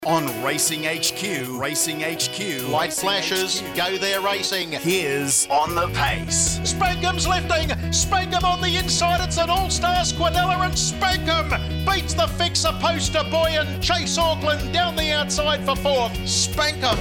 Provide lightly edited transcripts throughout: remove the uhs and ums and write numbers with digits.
On Racing HQ, Light flashes, go there racing. Here's On the Pace. Spankham's lifting, Spankham on the inside, it's an all-star Squadella and Spankham beats the fixer poster boy and Chase Auckland down the outside for fourth. Spankham.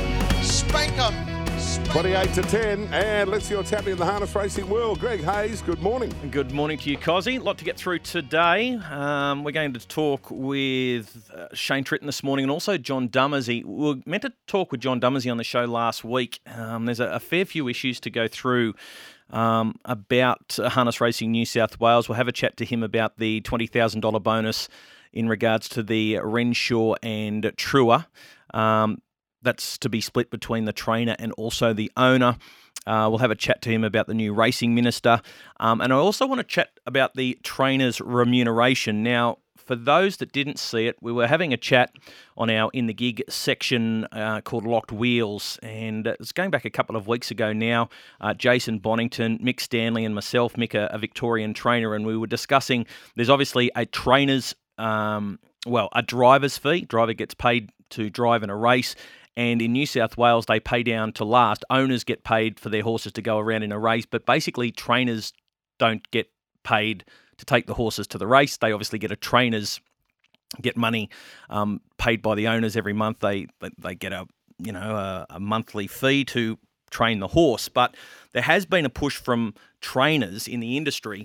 28 to 10, and let's see what's happening in the harness racing world. Greg Hayes, good morning. Good morning to you, Cozzy. A lot to get through today. We're going to talk with Shane Tritton this morning and also John Dummersey. We were meant to talk with John Dummersey on the show last week. There's a fair few issues to go through about Harness Racing New South Wales. We'll have a chat to him about the $20,000 bonus in regards to the Renshaw and Trua. That's to be split between the trainer and also the owner. We'll have a chat to him about the new racing minister. And I also want to chat about the trainer's remuneration. Now, for those that didn't see it, we were having a chat on our In the Gig section called Locked Wheels. And it's going back a couple of weeks ago now. Jason Bonington, Mick Stanley and myself, Mick, a Victorian trainer, and we were discussing there's obviously a trainer's, a driver's fee. Driver gets paid to drive in a race. And in New South Wales, they pay down to last. Owners get paid for their horses to go around in a race, but basically trainers don't get paid to take the horses to the race. They obviously get money paid by the owners every month. They get a monthly fee to train the horse. But there has been a push from trainers in the industry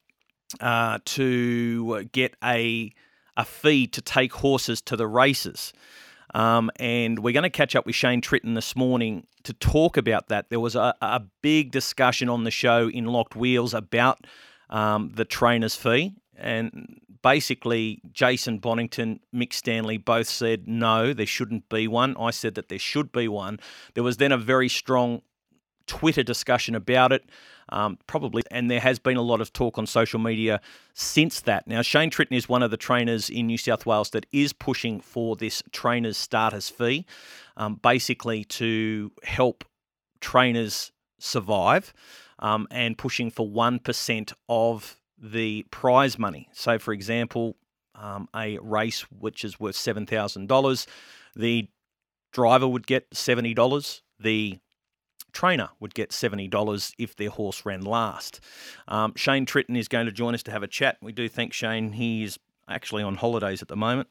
to get a fee to take horses to the races. And we're going to catch up with Shane Tritton this morning to talk about that. There was a big discussion on the show in Locked Wheels about the trainer's fee. And basically, Jason Bonington, Mick Stanley both said, no, there shouldn't be one. I said that there should be one. There was then a very strong Twitter discussion about it, and there has been a lot of talk on social media since that. Now, Shane Tritton is one of the trainers in New South Wales that is pushing for this trainer's starters fee, basically to help trainers survive, and pushing for 1% of the prize money. So, for example, a race which is worth $7,000, the driver would get $70, the trainer would get $70 if their horse ran last. Shane Tritton is going to join us to have a chat. We do thank Shane. He's actually on holidays at the moment,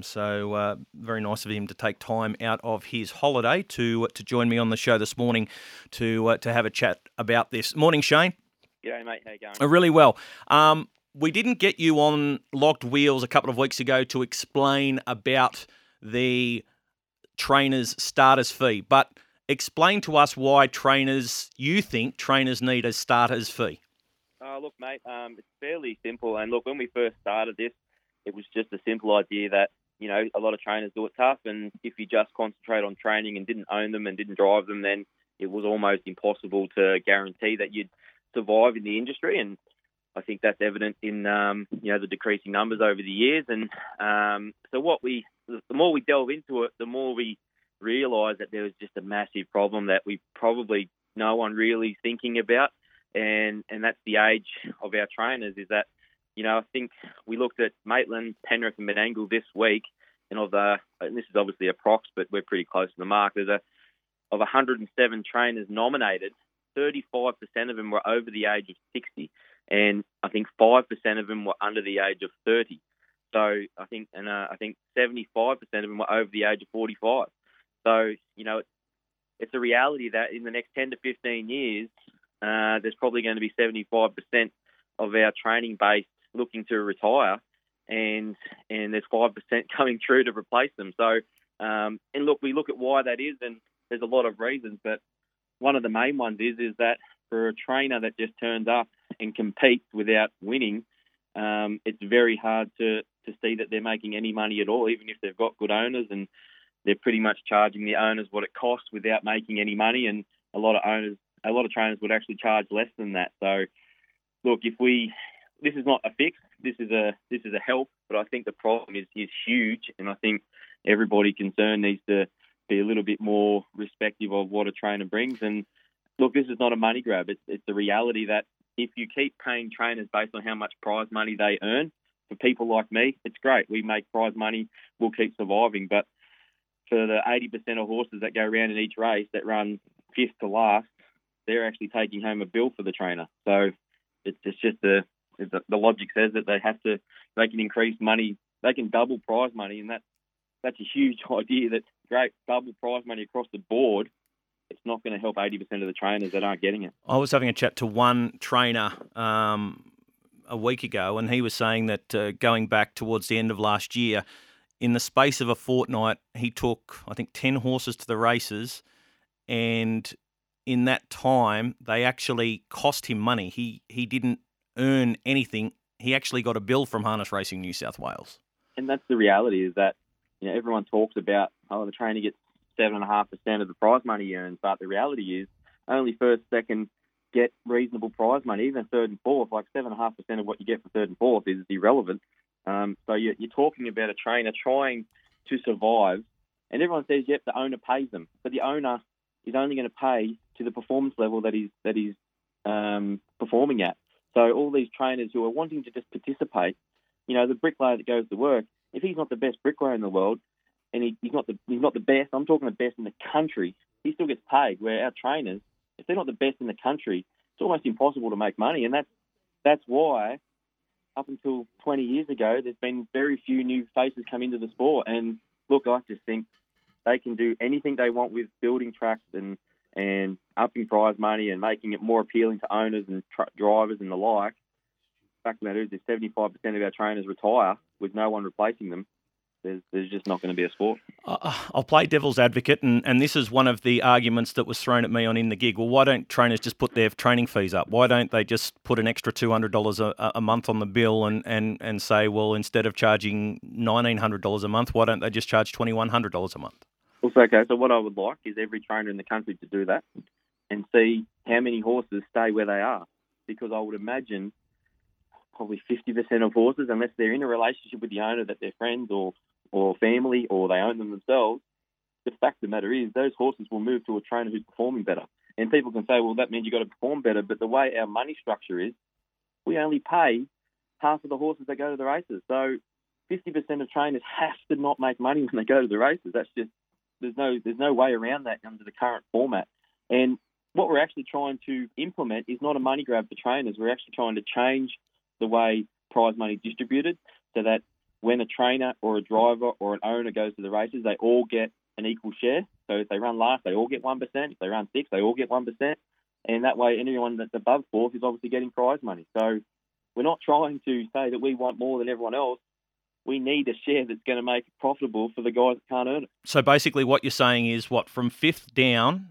so very nice of him to take time out of his holiday to join me on the show this morning to have a chat about this. Morning, Shane. G'day, mate. How you going? Really well. We didn't get you on Locked Wheels a couple of weeks ago to explain about the trainer's starters fee, but explain to us why you think trainers need a starter's fee. Look, mate, it's fairly simple. And look, when we first started this, it was just a simple idea that, a lot of trainers do it tough. And if you just concentrate on training and didn't own them and didn't drive them, then it was almost impossible to guarantee that you'd survive in the industry. And I think that's evident in, the decreasing numbers over the years. And so the more we delve into it, the more we realise that there was just a massive problem that we probably no one really thinking about, and that's the age of our trainers. Is that, I think we looked at Maitland, Penrith and Menangle this week, and this is obviously a prox, but we're pretty close to the mark. Of 107 trainers nominated, 35% of them were over the age of 60, and I think 5% of them were under the age of 30. So I think 75% of them were over the age of 45. So, it's a reality that in the next 10 to 15 years, there's probably going to be 75% of our training base looking to retire, and there's 5% coming through to replace them. So, and look, we look at why that is, and there's a lot of reasons, but one of the main ones is that for a trainer that just turns up and competes without winning, it's very hard to see that they're making any money at all, even if they've got good owners, and they're pretty much charging the owners what it costs without making any money. And a lot of trainers would actually charge less than that. So, look, this is not a fix. This is a help. But I think the problem is huge, and I think everybody concerned needs to be a little bit more respective of what a trainer brings. And look, this is not a money grab. It's the reality that if you keep paying trainers based on how much prize money they earn, for people like me, it's great. We make prize money. We'll keep surviving. But for the 80% of horses that go around in each race that run fifth to last, they're actually taking home a bill for the trainer. So it's just the logic says that they can increase money, they can double prize money, and that's a huge idea. That's great, double prize money across the board. It's not going to help 80% of the trainers that aren't getting it. I was having a chat to one trainer a week ago, and he was saying that going back towards the end of last year, in the space of a fortnight, he took, I think, 10 horses to the races, and in that time, they actually cost him money. He didn't earn anything. He actually got a bill from Harness Racing New South Wales. And that's the reality, is that everyone talks about, the trainer gets 7.5% of the prize money he earns, but the reality is only first, second get reasonable prize money. Even third and fourth, like 7.5% of what you get for third and fourth is irrelevant. So you're talking about a trainer trying to survive, and everyone says, yep, the owner pays them, but the owner is only going to pay to the performance level that he's performing at. So all these trainers who are wanting to just participate, the bricklayer that goes to work, if he's not the best bricklayer in the world, and he's not the best, I'm talking the best in the country, he still gets paid. Where our trainers, if they're not the best in the country, it's almost impossible to make money. And that's why, up until 20 years ago, there's been very few new faces come into the sport. And look, I just think they can do anything they want with building tracks and upping prize money and making it more appealing to owners and drivers and the like. The fact of the matter is, if 75% of our trainers retire with no one replacing them, there's just not going to be a sport. I'll play devil's advocate, and this is one of the arguments that was thrown at me on In the Gig. Well, why don't trainers just put their training fees up? Why don't they just put an extra $200 a month on the bill and say, well, instead of charging $1,900 a month, why don't they just charge $2,100 a month? Okay, so what I would like is every trainer in the country to do that and see how many horses stay where they are. Because I would imagine probably 50% of horses, unless they're in a relationship with the owner, that they're friends or family, or they own them themselves, the fact of the matter is those horses will move to a trainer who's performing better. And people can say, well, that means you've got to perform better. But the way our money structure is, we only pay half of the horses that go to the races. So 50% of trainers have to not make money when they go to the races. That's just, there's no way around that under the current format. And what we're actually trying to implement is not a money grab for trainers. We're actually trying to change the way prize money is distributed, so that when a trainer or a driver or an owner goes to the races, they all get an equal share. So if they run last, they all get 1%. If they run sixth, they all get 1%. And that way, anyone that's above fourth is obviously getting prize money. So we're not trying to say that we want more than everyone else. We need a share that's going to make it profitable for the guys that can't earn it. So basically what you're saying is, from fifth down,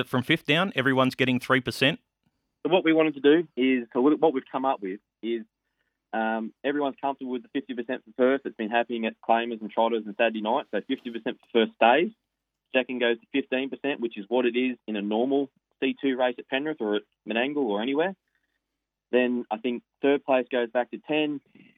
everyone's getting 3%? So what we wanted to do is, what we've come up with is, everyone's comfortable with the 50% for first. It's been happening at claimers and trotters and Saturday night. So 50% for first stays. Second goes to 15%, which is what it is in a normal C2 race at Penrith or at Menangle or anywhere. Then I think third place goes back to 10.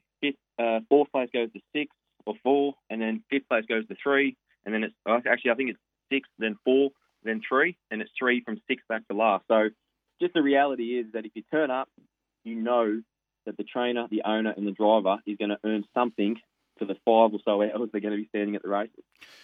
Fourth place goes to 6 or 4. And then fifth place goes to 3. And then I think it's 6, then 4, then 3. And it's 3 from 6 back to last. So just the reality is that if you turn up, you know that the trainer, the owner, and the driver is going to earn something for the 5 or so hours they're going to be standing at the races.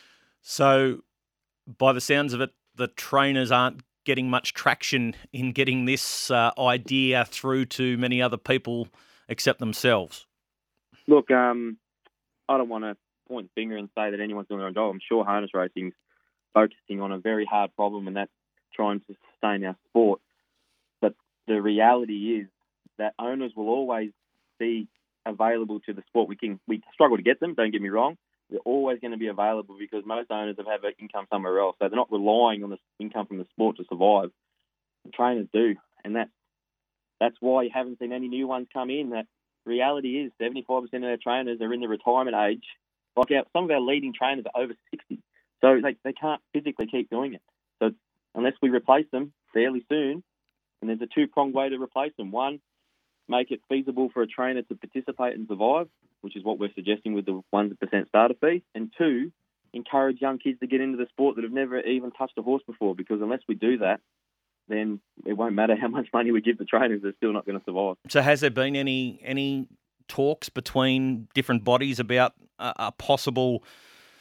So, by the sounds of it, the trainers aren't getting much traction in getting this idea through to many other people except themselves. Look, I don't want to point the finger and say that anyone's doing their own job. I'm sure Harness Racing's focusing on a very hard problem, and that's trying to sustain our sport. But the reality is that owners will always be available to the sport. We struggle to get them, don't get me wrong. They're always going to be available because most owners have an income somewhere else. So they're not relying on the income from the sport to survive. The trainers do. And that's why you haven't seen any new ones come in. That reality is 75% of our trainers are in the retirement age. Like some of our leading trainers are over 60. So they can't physically keep doing it. So unless we replace them fairly soon, and there's a two-pronged way to replace them. One, make it feasible for a trainer to participate and survive, which is what we're suggesting with the 1% starter fee. And two, encourage young kids to get into the sport that have never even touched a horse before, because unless we do that, then it won't matter how much money we give the trainers, they're still not going to survive. So has there been any talks between different bodies about a possible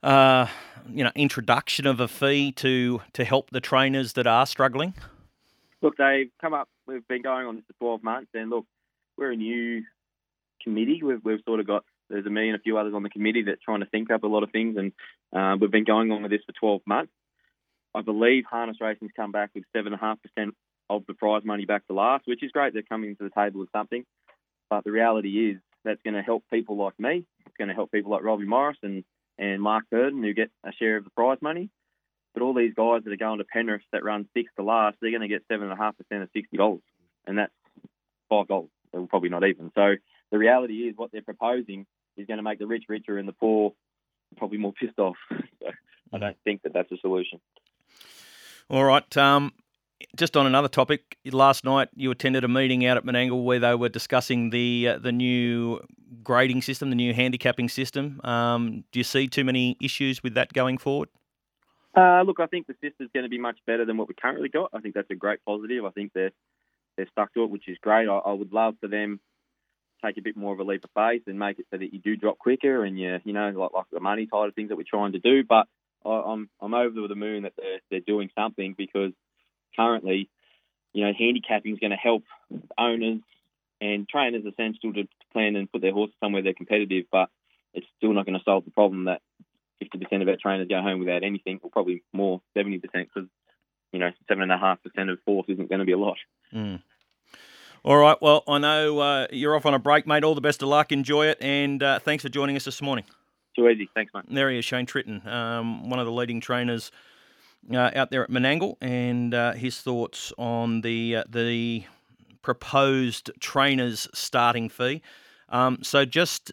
introduction of a fee to help the trainers that are struggling? Look, they've come up. We've been going on this for 12 months, and look, we're a new committee. We've sort of got, there's me and a few others on the committee that's trying to think up a lot of things, and we've been going on with this for 12 months. I believe harness racing's come back with 7.5% of the prize money back to last, which is great. They're coming to the table with something, but the reality is that's going to help people like me. It's going to help people like Robbie Morris and Mark Purdon, who get a share of the prize money. But all these guys that are going to Penrith that run 6th to last, they're going to get 7.5% of $60, and that's $5. They're probably not even. So the reality is what they're proposing is going to make the rich richer and the poor probably more pissed off. So I don't think that that's a solution. All right. Just on another topic, last night you attended a meeting out at Menangle where they were discussing the new grading system, the new handicapping system. Do you see too many issues with that going forward? Look, I think the system's going to be much better than what we currently got. I think that's a great positive. I think they're stuck to it, which is great. I would love for them to take a bit more of a leap of faith and make it so that you do drop quicker and like the money side of things that we're trying to do. But I'm over the moon that they're doing something, because currently, handicapping is going to help owners and trainers essentially to plan and put their horses somewhere they're competitive, but it's still not going to solve the problem that 50% of our trainers go home without anything, or probably more, 70%, because 7.5% of fourth isn't going to be a lot. Mm. All right. Well, I know you're off on a break, mate. All the best of luck. Enjoy it, and thanks for joining us this morning. Too easy. Thanks, mate. There he is, Shane Tritton, one of the leading trainers out there at Menangle, and his thoughts on the proposed trainers' starting fee. So just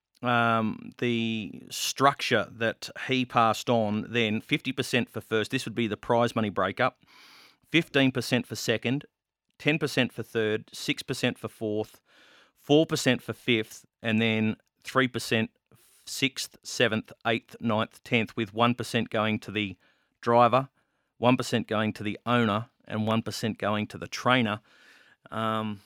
the structure that he passed on then, 50% for first, this would be the prize money breakup, 15% for second, 10% for third, 6% for fourth, 4% for fifth, and then 3% 6th, 7th, 8th, 9th, 10th, with 1% going to the driver, 1% going to the owner, and 1% going to the trainer. And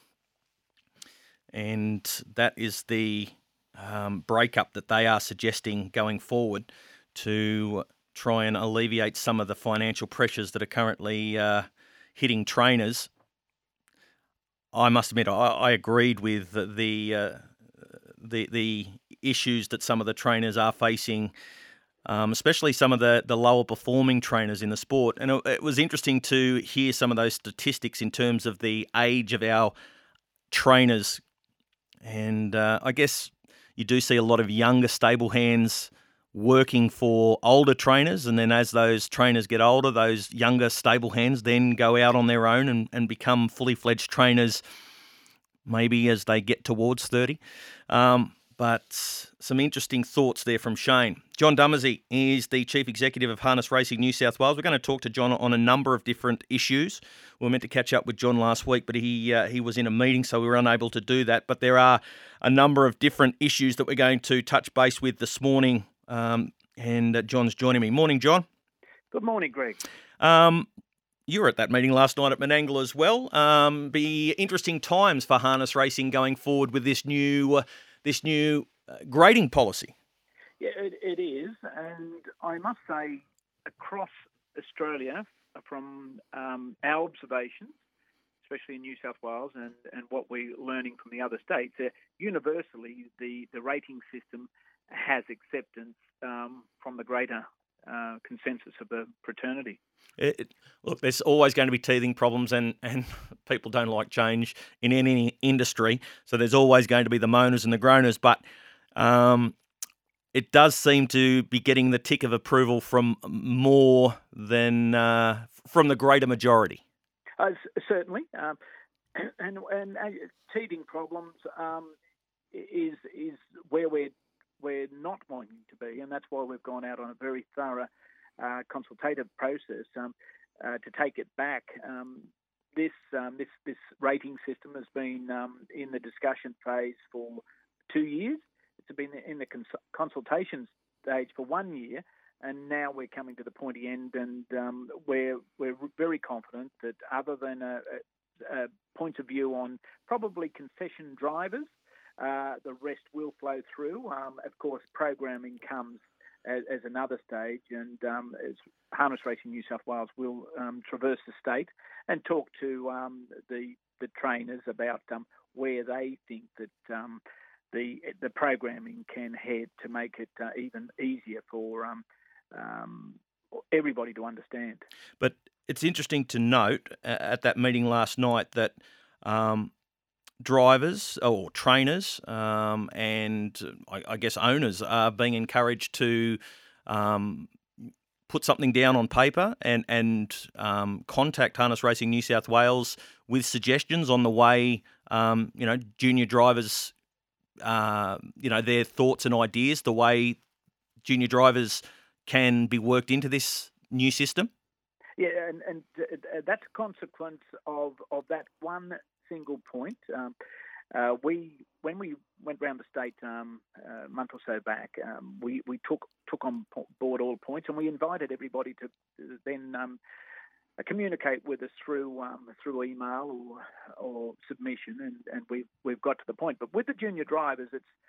that is the breakup that they are suggesting going forward to try and alleviate some of the financial pressures that are currently hitting trainers. I must admit, I agreed with the issues that some of the trainers are facing, especially some of the lower performing trainers in the sport. And it was interesting to hear some of those statistics in terms of the age of our trainers. And I guess you do see a lot of younger stable hands working for older trainers, and then as those trainers get older, those younger stable hands then go out on their own and become fully fledged trainers, maybe as they get towards 30. But some interesting thoughts there from Shane. John Dummersey is the Chief Executive of Harness Racing New South Wales. We're going to talk to John on a number of different issues. We were meant to catch up with John last week, but he was in a meeting, so we were unable to do that. But there are a number of different issues that we're going to touch base with this morning, and John's joining me. Morning, John. Good morning, Greg. You were at that meeting last night at Menangle as well. Be interesting times for harness racing going forward with this new grading policy. Yeah, it is, and I must say, across Australia, from our observations, especially in New South Wales, and what we're learning from the other states, universally the rating system has acceptance from the greater consensus of the fraternity. Look, there's always going to be teething problems, and people don't like change in any industry, so there's always going to be the moaners and the groaners, but it does seem to be getting the tick of approval from more than from the greater majority. Certainly, and teething problems is where we're not wanting to be, and that's why we've gone out on a very thorough consultative process to take it back. This rating system has been in the discussion phase for 2 years. It's been in the consultation stage for 1 year, and now we're coming to the pointy end, and we're very confident that other than a point of view on probably concession drivers, the rest will flow through. Of course, programming comes as another stage, and as Harness Racing New South Wales will traverse the state and talk to the trainers about where they think that the programming can head to make it even easier for everybody to understand. But it's interesting to note at that meeting last night that drivers or trainers and I guess owners are being encouraged to put something down on paper and contact Harness Racing New South Wales with suggestions on the way, junior drivers, their thoughts and ideas, the way junior drivers can be worked into this new system? Yeah, and that's a consequence of that one single point. When we went round the state a month or so back, we took on board all points, and we invited everybody to then communicate with us through email or submission, and we've got to the point. But with the junior drivers,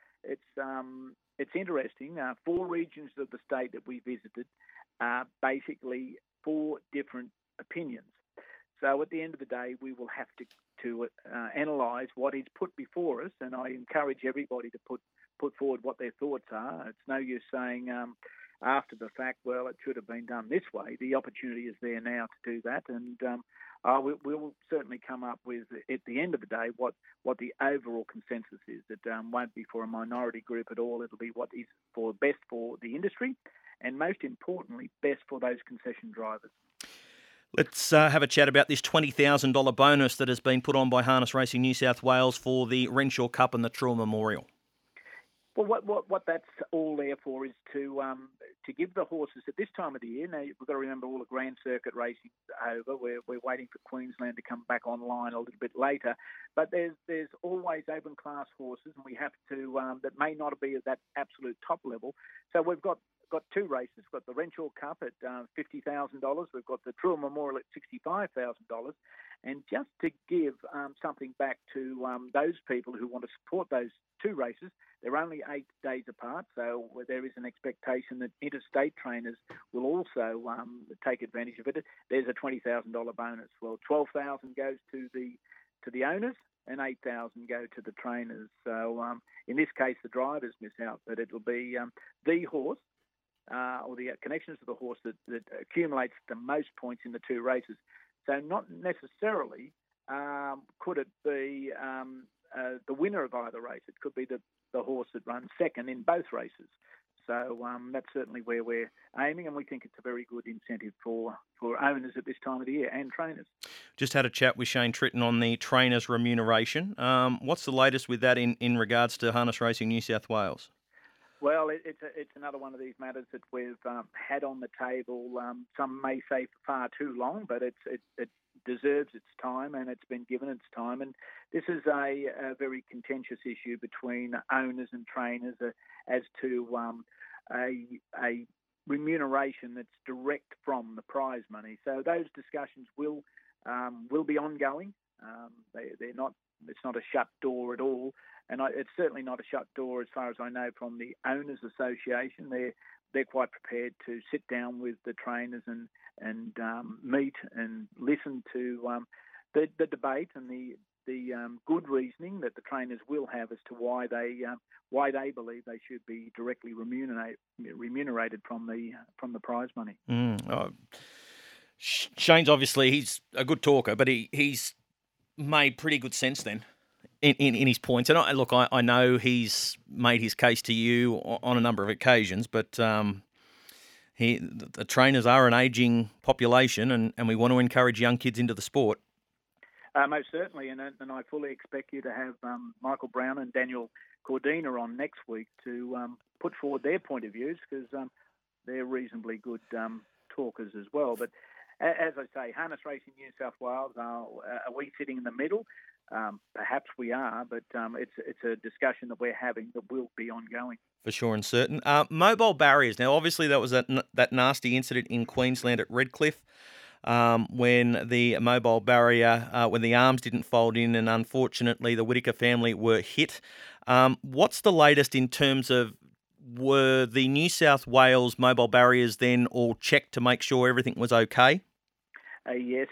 it's interesting. 4 regions of the state that we visited are basically 4 different opinions. So at the end of the day, we will have to analyse what is put before us, and I encourage everybody to put forward what their thoughts are. It's no use saying after the fact, well, it should have been done this way. The opportunity is there now to do that, and we'll certainly come up with, at the end of the day, what the overall consensus is. It won't be for a minority group at all. It'll be what is best for the industry, and most importantly, best for those concession drivers. Let's have a chat about this $20,000 bonus that has been put on by Harness Racing New South Wales for the Renshaw Cup and the Truell Memorial. Well, what that's all there for is to give the horses at this time of the year. Now, we've got to remember all the Grand Circuit racing over. We're waiting for Queensland to come back online a little bit later. But there's always open class horses, and we have to that may not be at that absolute top level. So we've got 2 races. We've got the Renshaw Cup at $50,000. We've got the Truell Memorial at $65,000. And just to give something back to those people who want to support those 2 races, they're only 8 days apart, so there is an expectation that interstate trainers will also take advantage of it. There's a $20,000 bonus. Well, $12,000 goes to the owners, and $8,000 go to the trainers. So in this case, the drivers miss out, but it'll be the horse or the connections to the horse that accumulates the most points in the 2 races. So not necessarily could it be the winner of either race. It could be the horse that runs second in both races. So that's certainly where we're aiming, and we think it's a very good incentive for owners at this time of the year and trainers. Just had a chat with Shane Tritton on the trainers' remuneration. What's the latest with that in regards to Harness Racing New South Wales? Well, it's another one of these matters that we've had on the table. Some may say for far too long, but it deserves its time, and it's been given its time. And this is a very contentious issue between owners and trainers as to a remuneration that's direct from the prize money. So those discussions will be ongoing. They're not. It's not a shut door at all. And it's certainly not a shut door as far as I know from the Owners Association. They're quite prepared to sit down with the trainers and meet and listen to the debate and the good reasoning that the trainers will have as to why they believe they should be directly remunerated from the prize money. Shane's obviously he's a good talker, but he's made pretty good sense then. In his points, and I know he's made his case to you on a number of occasions, but the trainers are an ageing population, and we want to encourage young kids into the sport. Most certainly, and I fully expect you to have Michael Brown and Daniel Cordina on next week to put forward their point of views, because they're reasonably good talkers as well. But as I say, Harness Racing New South Wales, are we sitting in the middle? Perhaps we are, but it's a discussion that we're having that will be ongoing. For sure and certain. Mobile barriers. Now, obviously, that was that nasty incident in Queensland at Redcliffe when the mobile barrier, when the arms didn't fold in, and unfortunately the Whittaker family were hit. What's the latest in terms of were the New South Wales mobile barriers then all checked to make sure everything was okay? Yes,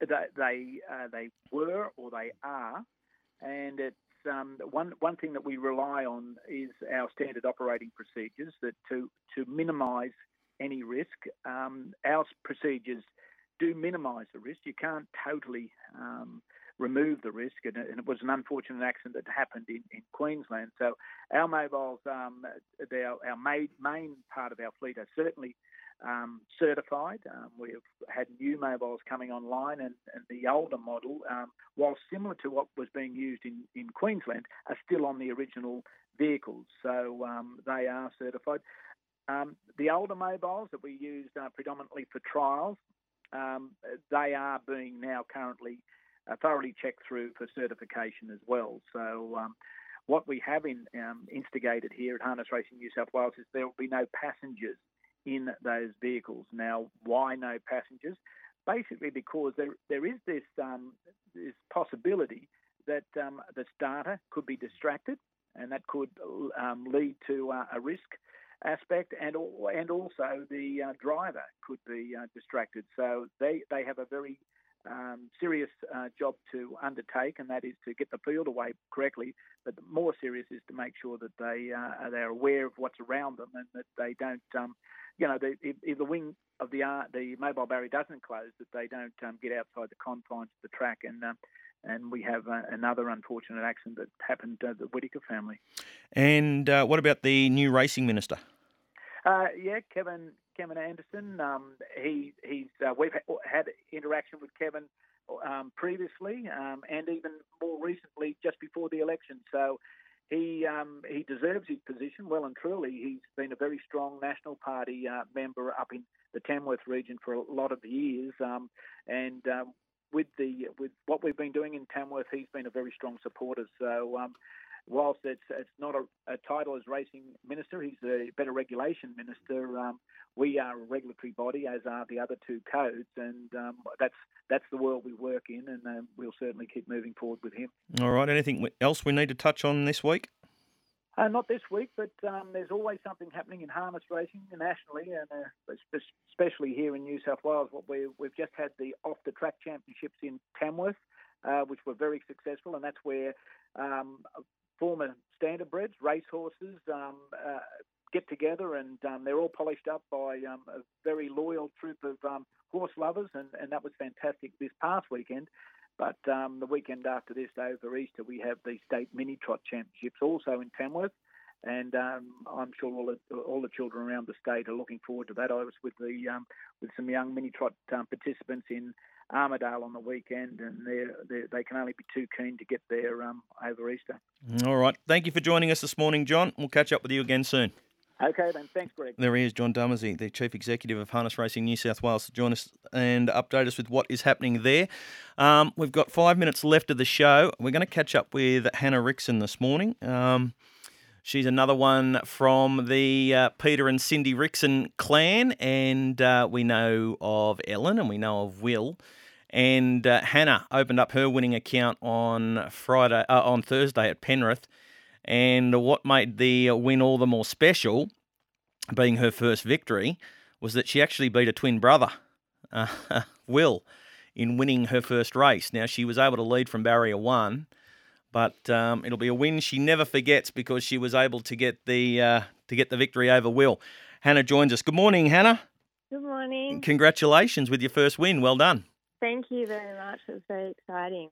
they were or they are, and it's one thing that we rely on is our standard operating procedures that to minimise any risk. Our procedures do minimise the risk. You can't totally remove the risk, and it was an unfortunate accident that happened in Queensland. So our mobiles, our main part of our fleet are certainly certified. We've had new mobiles coming online, and the older model, while similar to what was being used in Queensland, are still on the original vehicles. So they are certified. The older mobiles that we used predominantly for trials, they are being now currently thoroughly checked through for certification as well. So what we have instigated here at Harness Racing New South Wales is there will be no passengers in those vehicles. Now, why no passengers? Basically because there is this possibility that the starter could be distracted, and that could lead to a risk aspect, and also the driver could be distracted. So they have a very serious job to undertake, and that is to get the field away correctly. But the more serious is to make sure that they're aware of what's around them, and that they don't, if the wing of the mobile barrier doesn't close, that they don't get outside the confines of the track. And we have another unfortunate accident that happened to the Whittaker family. And what about the new racing minister? Kevin Anderson. We've had interaction with Kevin previously, and even more recently, just before the election. So he deserves his position well and truly. He's been a very strong National Party member up in the Tamworth region for a lot of years, and with what we've been doing in Tamworth, he's been a very strong supporter. So whilst it's not a title as racing minister, he's a better regulation minister. We are a regulatory body, as are the other two codes, and that's the world we work in, and we'll certainly keep moving forward with him. All right. Anything else we need to touch on this week? Not this week, but there's always something happening in harness racing nationally, and especially here in New South Wales. We've just had the off-the-track championships in Tamworth, which were very successful, and that's where former standardbreds, racehorses, get together, and they're all polished up by a very loyal troop of horse lovers, and that was fantastic this past weekend. But the weekend after this, over Easter, we have the State Mini Trot Championships also in Tamworth, and I'm sure all the children around the state are looking forward to that. I was with some young Mini Trot participants in Armidale on the weekend, and they can only be too keen to get there over Easter. All right. Thank you for joining us this morning, John. We'll catch up with you again soon. Okay, then. Thanks, Greg. There he is, John Dummersey, the Chief Executive of Harness Racing New South Wales, to join us and update us with what is happening there. We've got 5 minutes left of the show. We're going to catch up with Hannah Rickson this morning. She's another one from the Peter and Cindy Rickson clan, and we know of Ellen and we know of Will. And Hannah opened up her winning account on Thursday at Penrith. And what made the win all the more special, being her first victory, was that she actually beat a twin brother, Will, in winning her first race. Now, she was able to lead from barrier 1, but it'll be a win she never forgets because she was able to get the victory over Will. Hannah joins us. Good morning, Hannah. Good morning. Congratulations with your first win. Well done. Thank you very much. It was very exciting.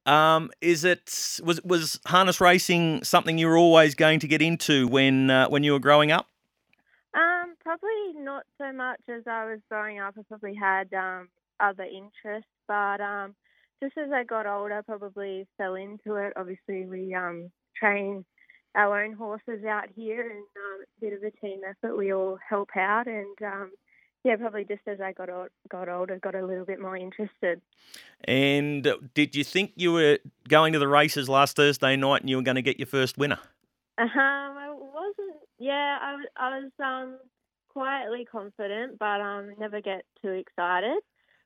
Was harness racing something you were always going to get into when you were growing up? Probably not so much as I was growing up. I probably had other interests, but just as I got older, I probably fell into it. Obviously, we train our own horses out here, and it's a bit of a team effort. We all help out, and probably just as I got older, got a little bit more interested. And did you think you were going to the races last Thursday night and you were going to get your first winner? I wasn't. Yeah, I was quietly confident, but never get too excited.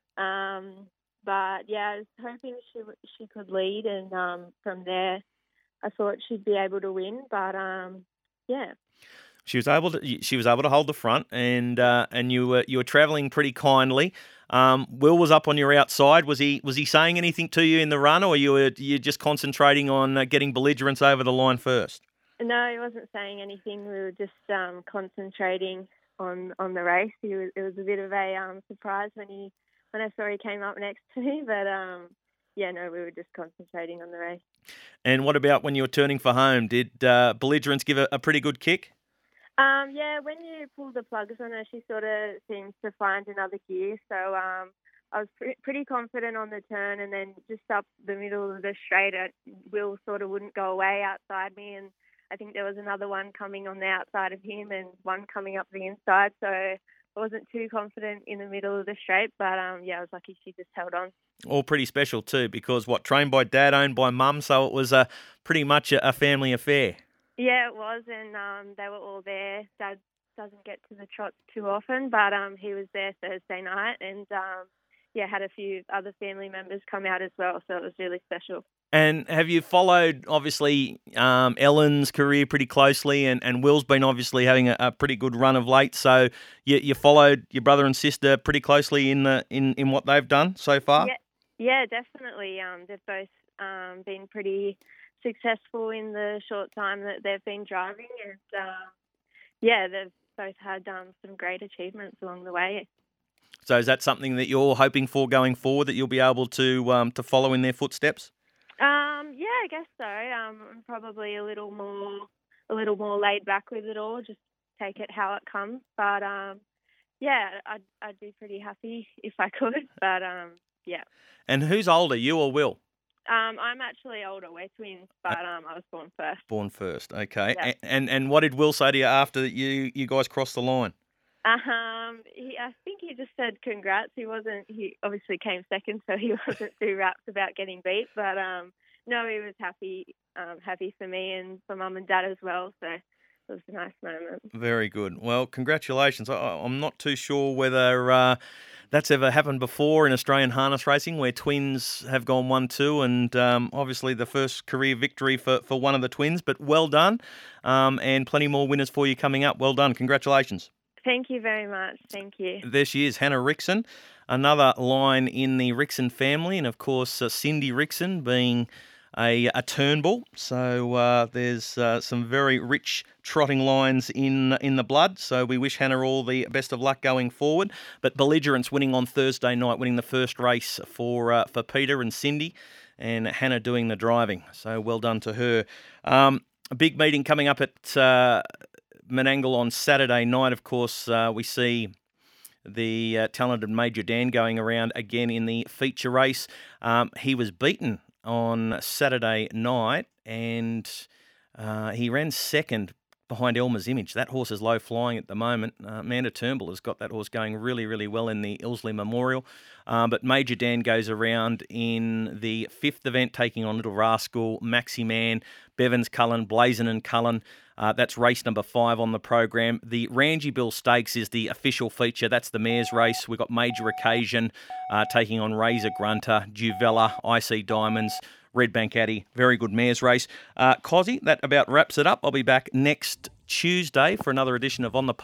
But yeah, I was hoping she could lead, and from there, I thought she'd be able to win. But yeah. She was able to hold the front, and you were travelling pretty kindly. Will was up on your outside. Was he saying anything to you in the run, or you just concentrating on getting Belligerents over the line first? No, he wasn't saying anything. We were just concentrating on the race. It was a bit of a surprise when I saw he came up next to me, but we were just concentrating on the race. And what about when you were turning for home? Did Belligerents give a pretty good kick? When you pull the plugs on her, she sort of seems to find another gear. So I was pretty confident on the turn, and then just up the middle of the straight, Will sort of wouldn't go away outside me, and I think there was another one coming on the outside of him and one coming up the inside. So I wasn't too confident in the middle of the straight, but I was lucky she just held on. All pretty special too, because trained by Dad, owned by Mum, so it was pretty much a family affair. Yeah, it was, and they were all there. Dad doesn't get to the trots too often, but he was there Thursday night, and had a few other family members come out as well, so it was really special. And have you followed, obviously, Ellen's career pretty closely, and Will's been obviously having a pretty good run of late, so you followed your brother and sister pretty closely in what they've done so far? Yeah, definitely. They've both been pretty successful in the short time that they've been driving, and they've both had some great achievements along the way. So is that something that you're hoping for going forward, that you'll be able to follow in their footsteps? I guess so. I'm probably a little more laid back with it all, just take it how it comes. But I'd be pretty happy if I could. But And who's older, you or Will? I'm actually older. We're twins, but I was born first. Born first, okay. Yeah. And what did Will say to you after you guys crossed the line? I think he just said congrats. He obviously came second, so he wasn't too rapt about getting beat. But no, he was happy for me and for Mum and Dad as well. So it was a nice moment. Very good. Well, congratulations. I'm not too sure whether that's ever happened before in Australian harness racing, where twins have gone 1-2, and obviously the first career victory for one of the twins. But well done, and plenty more winners for you coming up. Well done. Congratulations. Thank you very much. Thank you. There she is, Hannah Rickson, another line in the Rickson family, and of course Cindy Rickson being a Turnbull. So there's some very rich trotting lines in the blood. So we wish Hannah all the best of luck going forward. But Belligerents winning on Thursday night, winning the first race for Peter and Cindy, and Hannah doing the driving. So well done to her. A big meeting coming up at Menangle on Saturday night. Of course, we see the talented Major Dan going around again in the feature race. He was beaten on Saturday night, and he ran second behind Elmer's Image. That horse is low flying at the moment. Amanda Turnbull has got that horse going really, really well in the Ilsley Memorial. But Major Dan goes around in the fifth event, taking on Little Rascal, Maxi Man, Bevans Cullen, Blazin and Cullen. That's race number 5 on the program. The Rangibill Stakes is the official feature. That's the mare's race. We've got Major Occasion taking on Razor Grunter, Juvella, IC Diamonds, Redbank Addy. Very good mare's race. Cozzy, that about wraps it up. I'll be back next Tuesday for another edition of On the